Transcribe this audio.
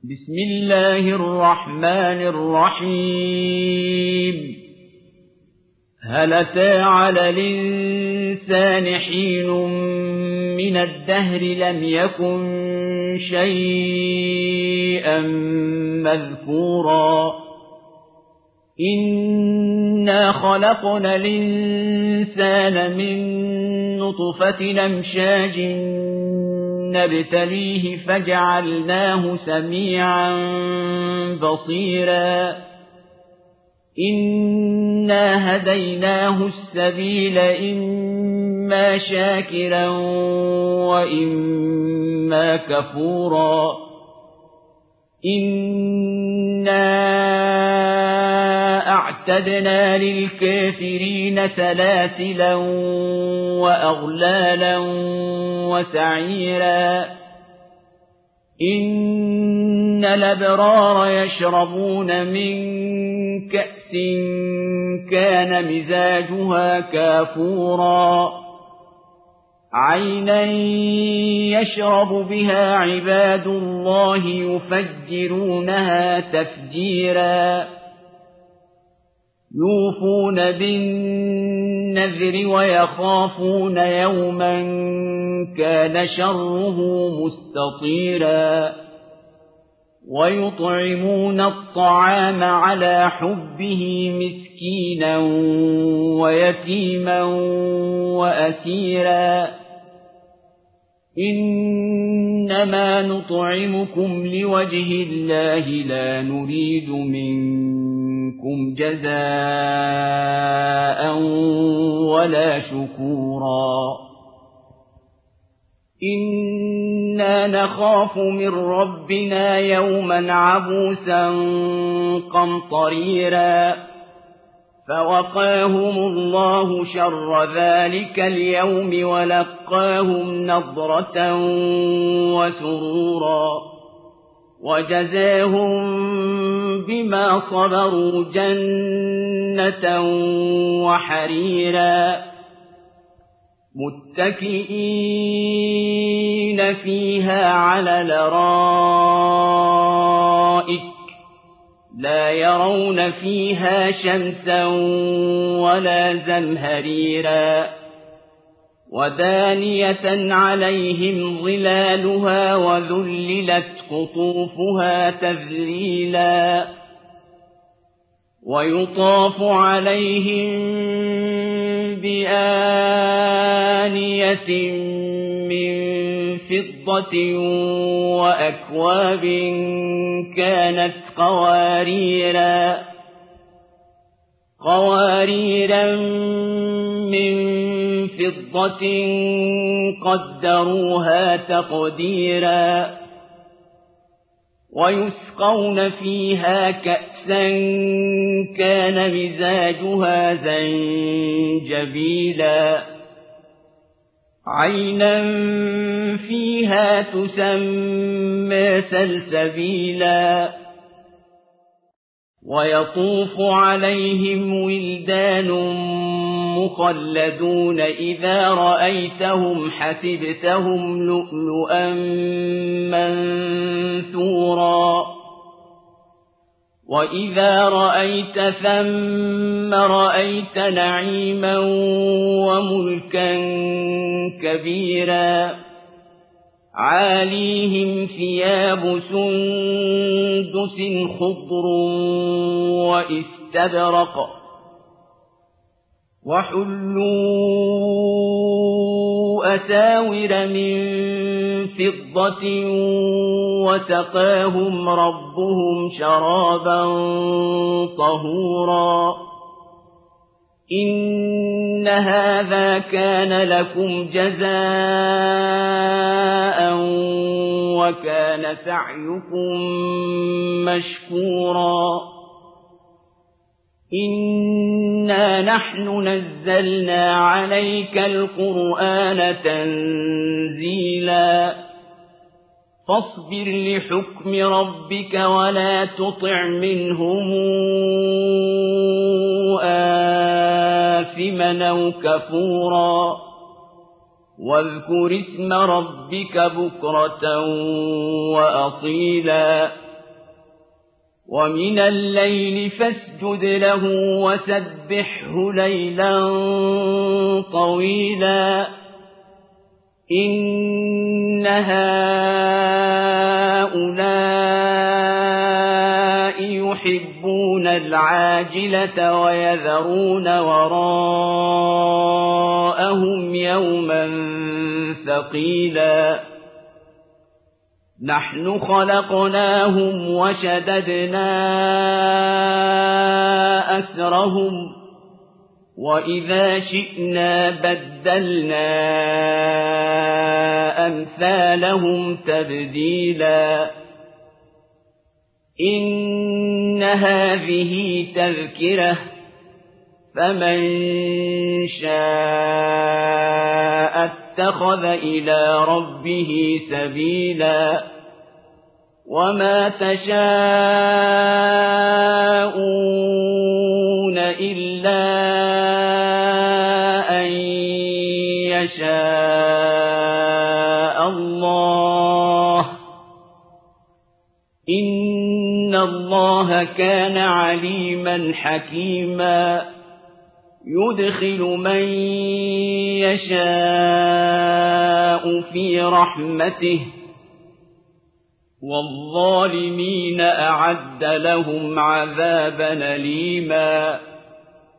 بسم الله الرحمن الرحيم هل أتى على الإنسان حين من الدهر لم يكن شيئا مذكورا إنا خلقنا الإنسان من نطفة أمشاج نبتليه فجعلناه سميعا بصيرا إنا هديناه السبيل إما شاكرا وإما كفورا إنا أعتدنا للكافرين سلاسلا وأغلالا وسعيرا إن الأبرار يشربون من كأس كان مزاجها كافورا عينا يشرب بها عباد الله يفجرونها تفجيرا يوفون بالنذر ويخافون يوما كان شره مستطيرا ويطعمون الطعام على حبه مسكينا ويتيما وأسيرا إنما نطعمكم لوجه الله لا نريد منكم جزاء ولا شكورا إنا نخاف من ربنا يوما عبوسا قمطريرا فوقاهم الله شر ذلك اليوم ولقاهم نضرة وسرورا وجزاهم بما صبروا جنة وحريرا متكئين فيها على الأرائك لا يرون فيها شمسا ولا زمهريرا ودانية عليهم ظلالها وذللت قطوفها تذليلا ويطاف عليهم بآنية من فضة وأكواب كانت قواريرا من فضة قدروها تقديرا ويسقون فيها كأسا كان مزاجها زنجبيلا عينا فيها تسمى سلسبيلا ويطوف عليهم ولدان مخلدون إذا رأيتهم حسبتهم لؤلؤا منثورا وإذا رأيت ثم رأيت نعيما وملكا كبيرا عاليهم ثياب سندس خضر واستبرق وحلوا أساور من فضة وسقاهم ربهم شرابا طهورا إن هذا كان لكم جزاء وكان سعيكم مشكورا إنا نحن نزلنا عليك القرآن تنزيلا فاصبر لحكم ربك ولا تطع منهم آثما أو كفورا واذكر اسم ربك بكرة وأصيلا ومن الليل فاسجد له وسبحه ليلا طويلا إن هؤلاء يحبون العاجلة ويذرون وراءهم يوما ثقيلا نحن خلقناهم وشددنا أسرهم وإذا شئنا بدلنا أمثالهم تبديلا إن هذه تذكرة فمن شاء اتخذ إلى ربه سبيلا وما تشاءون إلا أن يشاء الله إن الله كان عليما حكيما يدخل من يشاء في رحمته والظالمين أعد لهم عذابا أليما